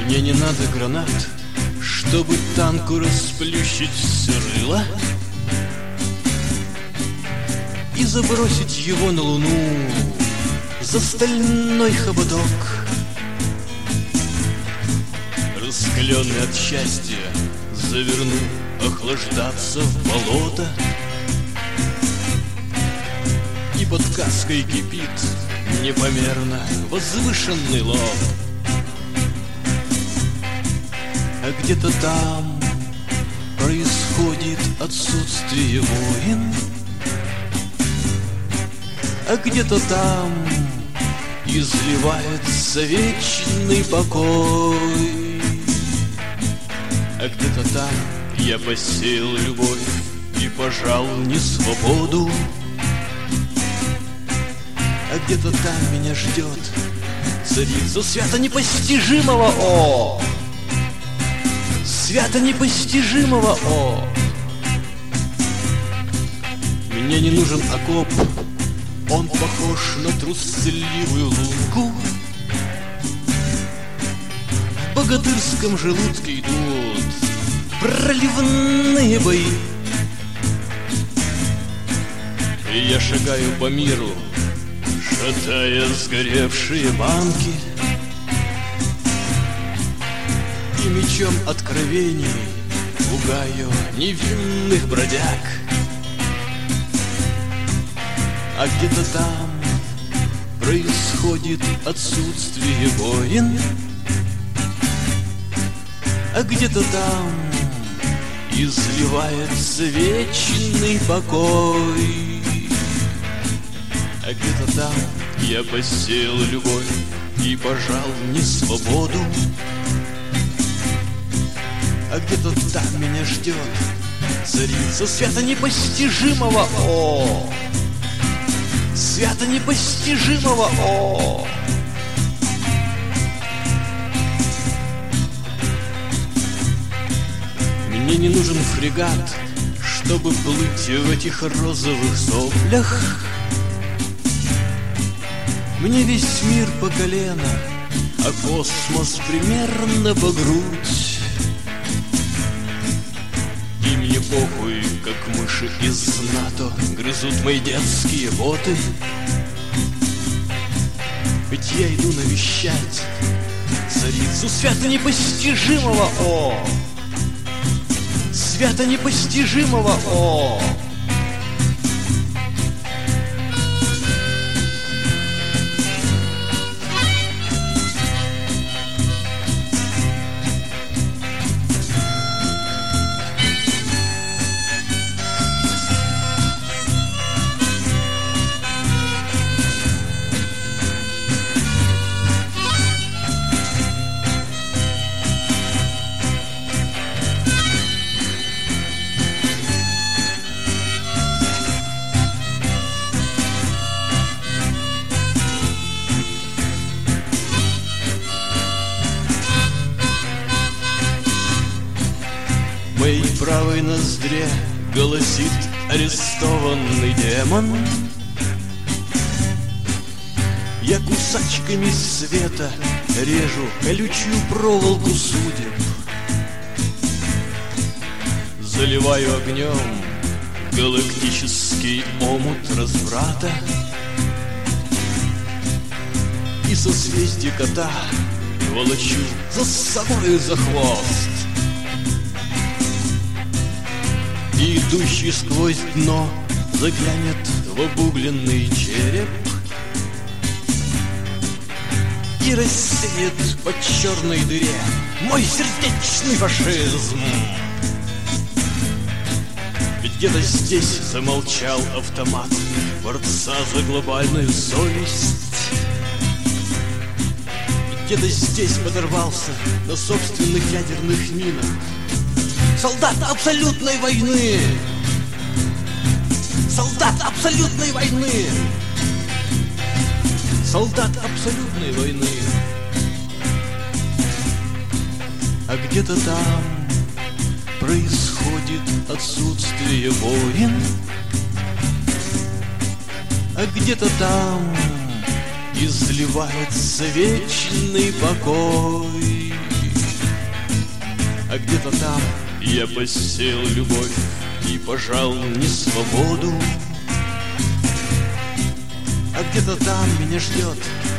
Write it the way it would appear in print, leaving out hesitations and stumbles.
Мне не надо гранат, чтобы танку расплющить все рыло и забросить его на луну за стальной хоботок. Раскаленный от счастья заверну охлаждаться в болото, и под каской кипит непомерно возвышенный лоб. А где-то там происходит отсутствие войн, а где-то там изливается вечный покой, а где-то там я посеял любовь и пожал несвободу, а где-то там меня ждет царица свято непостижимого О, свято непостижимого О. Мне не нужен окоп, он похож на трусливую лунку. В богатырском желудке идут проливные бои, и я шагаю по миру, шатая сгоревшие банки, и мечом откровений пугаю невинных бродяг. А где-то там происходит отсутствие войн, а где-то там изливается вечный покой, а где-то там я посеял любовь и пожал несвободу, а где-то там меня ждет царица свято непостижимого О, свято непостижимого О. Мне не нужен фрегат, чтобы плыть в этих розовых соплях. Мне весь мир по колено, а космос примерно по грудь. И мне похуй, как мыши из НАТО грызут мои детские боты. Ведь я иду навещать царицу свято непостижимого О, свято непостижимого О. В моей правой ноздре голосит арестованный демон. Я кусачками света режу колючую проволоку судеб, заливаю огнем галактический омут разврата, и созвездие кота волочу за собой за хвост. И идущий сквозь дно заглянет в обугленный череп и рассеет по черной дыре мой сердечный фашизм. Ведь где-то здесь замолчал автомат борца за глобальную совесть. И где-то здесь подорвался на собственных ядерных минах солдат абсолютной войны! Солдат абсолютной войны! Солдат абсолютной войны! А где-то там происходит отсутствие войн, а где-то там изливается вечный покой. А где-то там я посеял любовь и пожал не свободу. А где-то там меня ждет